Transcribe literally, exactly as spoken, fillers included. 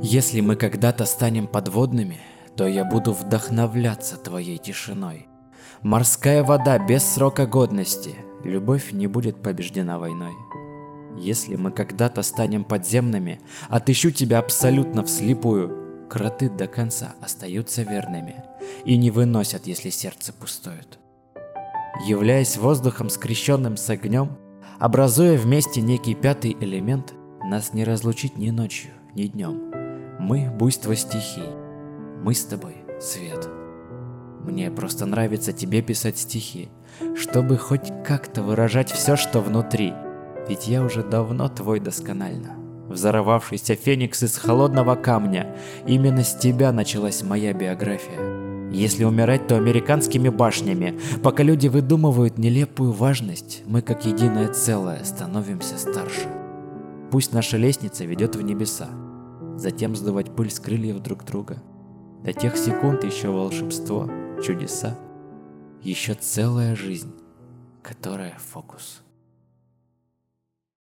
Если мы когда-то станем подводными, то я буду вдохновляться твоей тишиной. Морская вода без срока годности, любовь не будет побеждена войной. Если мы когда-то станем подземными, отыщу тебя абсолютно вслепую. Кроты до конца остаются верными и не выносят, если сердце пустует. Являясь воздухом, скрещенным с огнем, образуя вместе некий пятый элемент, нас не разлучить ни ночью, ни днем. Мы — буйство стихий, мы с тобой — свет. Мне просто нравится тебе писать стихи, чтобы хоть как-то выражать все, что внутри. Ведь я уже давно твой досконально. Взорвавшийся феникс из холодного камня, именно с тебя началась моя биография. Если умирать, то американскими башнями. Пока люди выдумывают нелепую важность, мы как единое целое становимся старше. Пусть наша лестница ведет в небеса, затем сдувать пыль с крыльев друг друга. До тех секунд еще волшебство, чудеса, еще целая жизнь, которая фокус.